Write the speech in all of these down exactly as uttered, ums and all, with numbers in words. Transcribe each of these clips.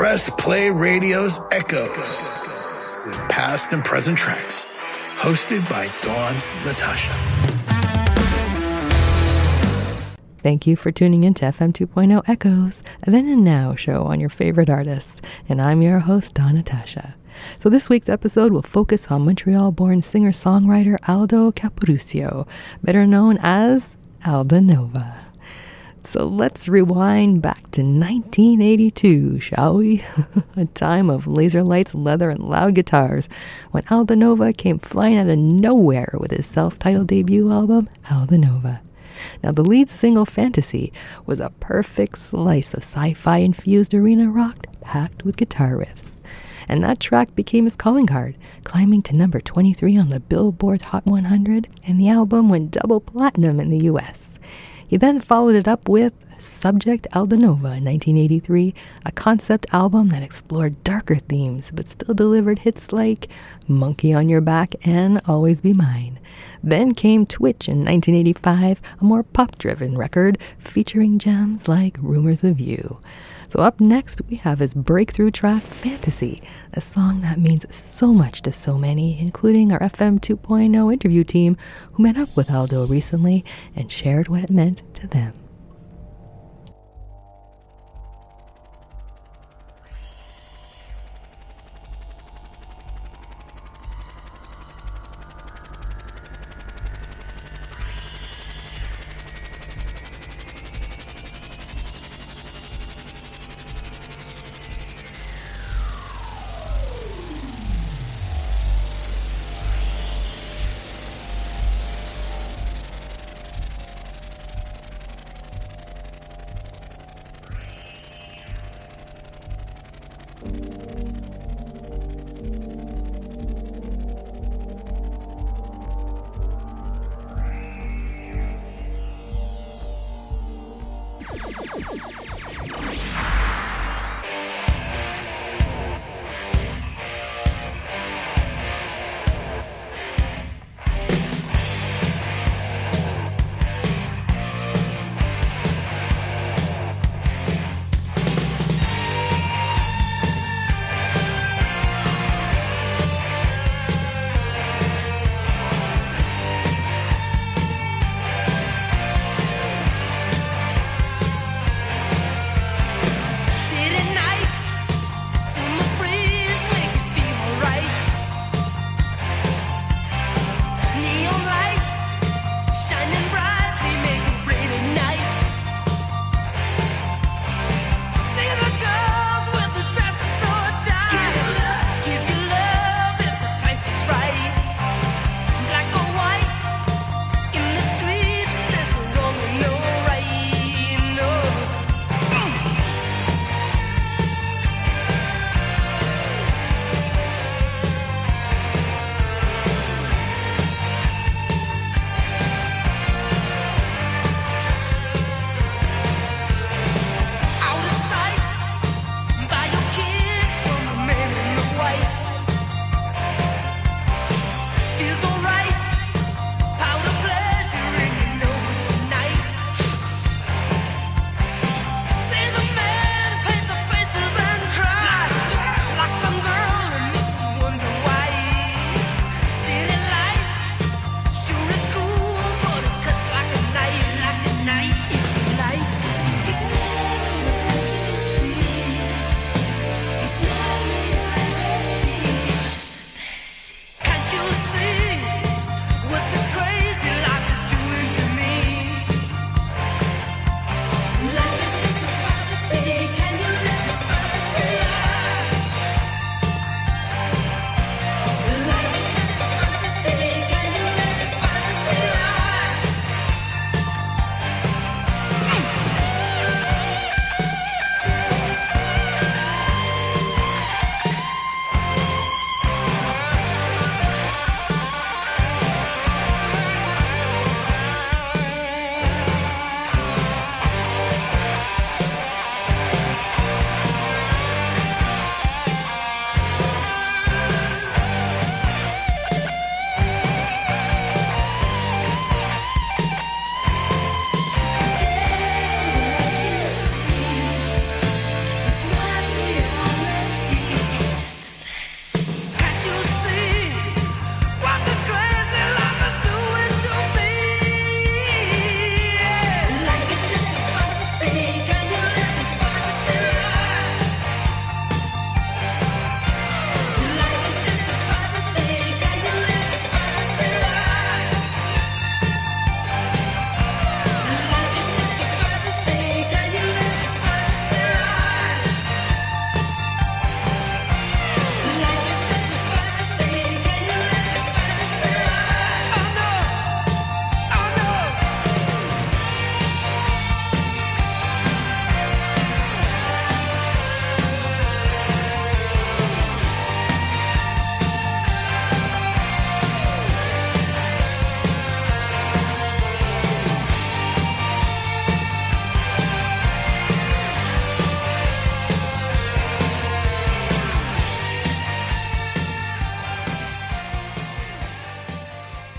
Press Play Radio's Echoes with past and present tracks, hosted by Dawn Natasha. Thank you for tuning in to F M two point oh Echoes, a Then and Now show on your favorite artists, and I'm your host, Dawn Natasha. So this week's episode will focus on Montreal-born singer-songwriter Aldo Capuruscio, better known as Aldo Nova. So let's rewind back to nineteen eighty-two, shall we? A time of laser lights, leather, and loud guitars, when Aldo Nova came flying out of nowhere with his self-titled debut album, Aldo Nova. Now, the lead single, Fantasy, was a perfect slice of sci-fi infused arena rock packed with guitar riffs. And that track became his calling card, climbing to number twenty-three on the Billboard Hot one hundred, and the album went double platinum in the U S. He then followed it up with Subject Aldo Nova in nineteen eighty-three, a concept album that explored darker themes but still delivered hits like Monkey on Your Back and Always Be Mine. Then came Twitch in nineteen eighty-five, a more pop-driven record featuring gems like Rumors of You. So up next, we have his breakthrough track, Fantasy, a song that means so much to so many, including our F M two point oh interview team who met up with Aldo recently and shared what it meant to them.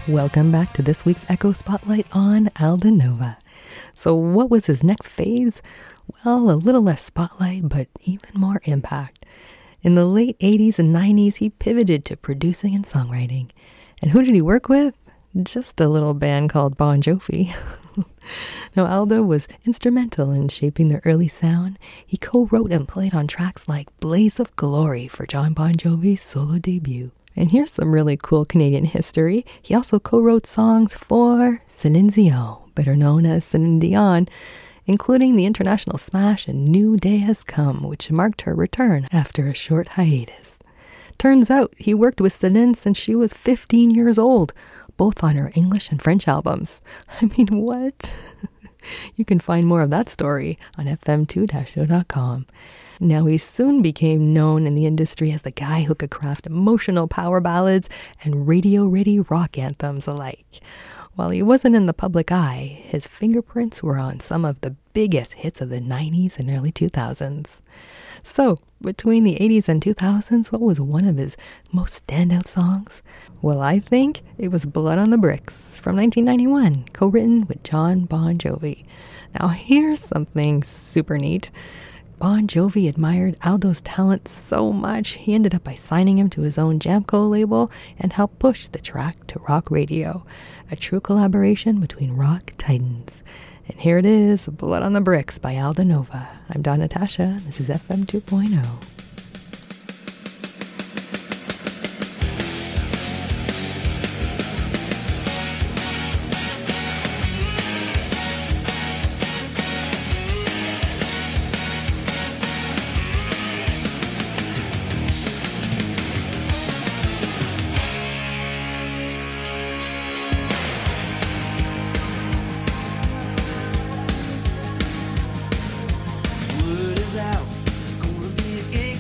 Welcome back to this week's Echo Spotlight on Aldo Nova. So what was his next phase? Well, a little less spotlight, but even more impact. In the late eighties and nineties, he pivoted to producing and songwriting. And who did he work with? Just a little band called Bon Jovi. Now, Aldo was instrumental in shaping the early sound. He co-wrote and played on tracks like Blaze of Glory for John Bon Jovi's solo debut. And here's some really cool Canadian history. He also co-wrote songs for Celine Dion, better known as Celine Dion, including the international smash A New Day Has Come, which marked her return after a short hiatus. Turns out he worked with Celine since she was fifteen years old, both on her English and French albums. I mean, what? You can find more of that story on f m two dash show dot com. Now, he soon became known in the industry as the guy who could craft emotional power ballads and radio-ready rock anthems alike. While he wasn't in the public eye, his fingerprints were on some of the biggest hits of the nineties and early two thousands. So, between the eighties and two thousands, what was one of his most standout songs? Well, I think it was Blood on the Bricks from nineteen ninety-one, co-written with John Bon Jovi. Now, here's something super neat. Bon Jovi admired Aldo's talent so much, he ended up by signing him to his own Jamco label and helped push the track to rock radio, a true collaboration between rock titans. And here it is, Blood on the Bricks by Aldo Nova. I'm Dawn Natasha. This is F M two point oh. Word is out, there's gonna be a gang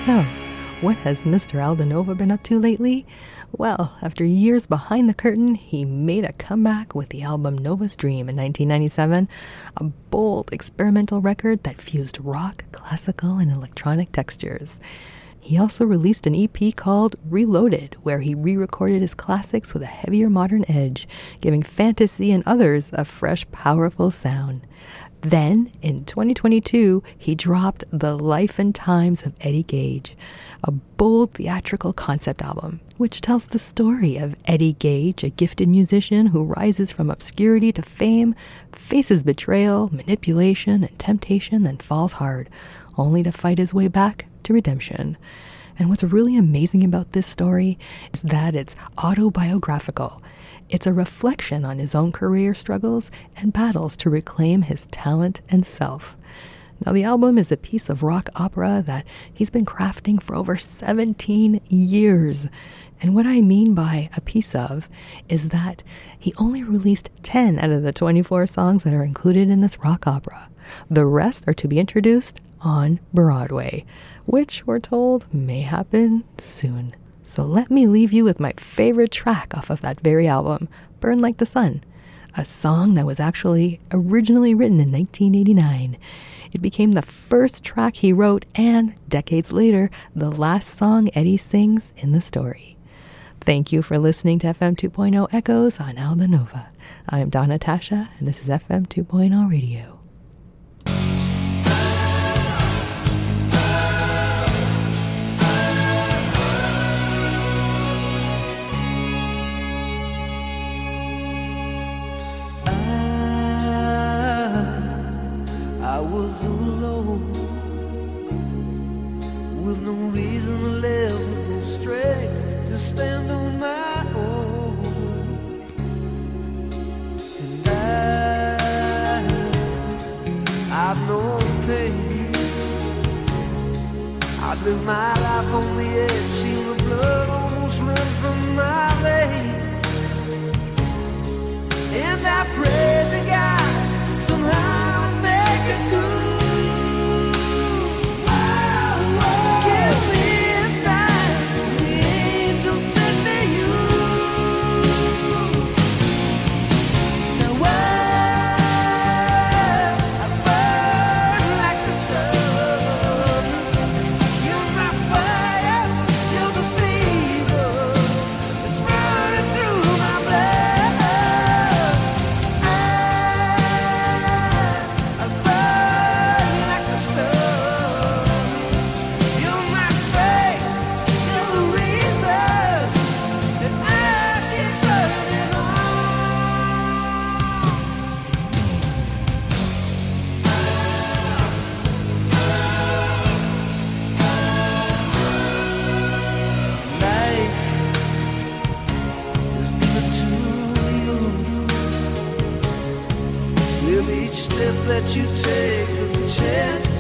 So, what has Mister Aldo Nova been up to lately? Well, after years behind the curtain, he made a comeback with the album Nova's Dream in nineteen ninety-seven, a bold experimental record that fused rock, classical, and electronic textures. He also released an E P called Reloaded, where he re-recorded his classics with a heavier modern edge, giving Fantasy and others a fresh, powerful sound. Then, in twenty twenty-two, he dropped The Life and Times of Eddie Gage, a bold theatrical concept album, which tells the story of Eddie Gage, a gifted musician who rises from obscurity to fame, faces betrayal, manipulation, and temptation, then falls hard, only to fight his way back to redemption. And what's really amazing about this story is that it's autobiographical. It's a reflection on his own career struggles and battles to reclaim his talent and self. Now, the album is a piece of rock opera that he's been crafting for over seventeen years. And what I mean by a piece of is that he only released ten out of the twenty-four songs that are included in this rock opera. The rest are to be introduced on Broadway, which we're told may happen soon. So let me leave you with my favorite track off of that very album, Burn Like the Sun, a song that was actually originally written in nineteen eighty-nine. It became the first track he wrote and, decades later, the last song Eddie sings in the story. Thank you for listening to F M two point oh Echoes on Aldo Nova. I'm Donna Tasha, and this is F M two point oh Radio. I was alone, with no reason to live, with no strength to stand on my own. And I, I've known pain. I lived my life on the edge, seen the blood almost run from my veins. And I pray to God somehow make it through. Give me a sign, the angel sent me you. Now I, I burn like the sun. You're my fire, you're the fever that's running through my blood. I, I burn like the sun. You're my strength, you're the reason that I keep burning on. Life is given to you. With each step that you take, there's a chance